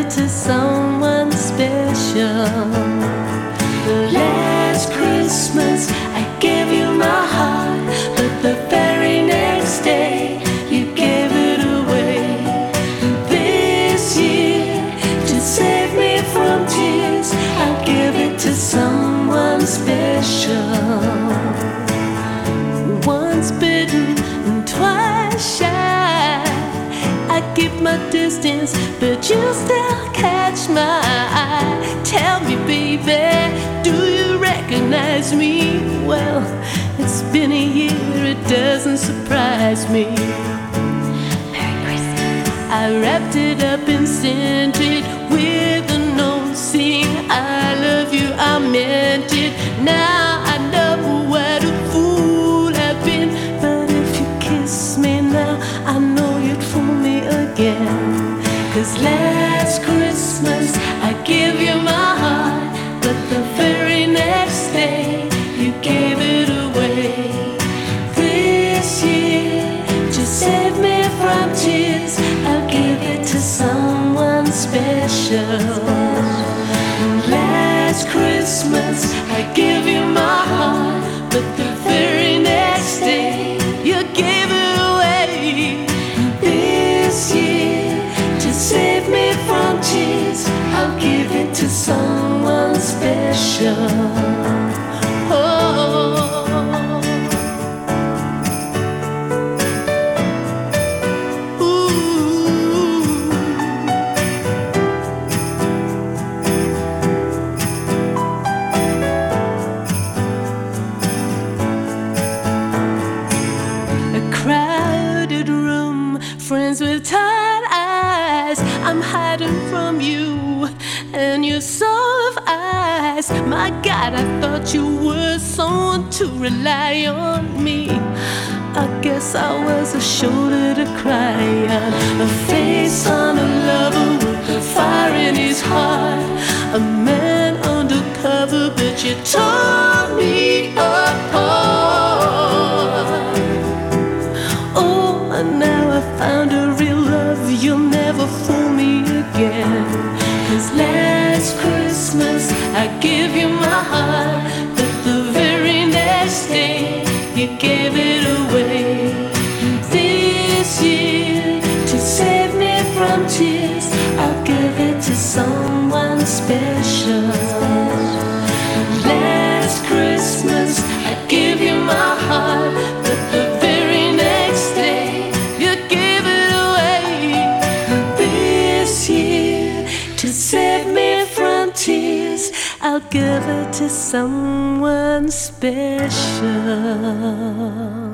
it to someone special. Last Christmas I gave you my heart, but the very next day you gave it away. This year, to save me from tears, I'll give it to someone special. Once bitten and twice shy, I keep my distance, but you still catch my eye. Tell me, baby, do you recognize me? Well, it's been a year, it doesn't surprise me. Merry Christmas. I wrapped it up and sent it with a note saying I love you, I meant it. Now I know what a fool I've been, but if you kiss me now, I know you'd fool me again. 'Cause last Christmas I gave you my heart, but the very next day you gave it away. This year, to save me from tears, I'll give it to someone special. Last Christmas I gave you my heart, but the very next day you gave it away. This year, to save me from tears, I'll give it to someone special. Oh. Crowded room, friends with tired eyes. I'm hiding from you and your soft eyes. My God, I thought you were someone to rely on me. I guess I was a shoulder to cry on, a face on a lover with a fire in his heart, a man undercover, but you tore me apart. And now I found a real love, you'll never fool me again. 'Cause last Christmas I gave you my heart, but the very next day you gave it away. This year, to save me from tears, I'll give it to someone special. Last Christmas I gave you my heart, but the very next day to save me from tears, I'll give it to someone special.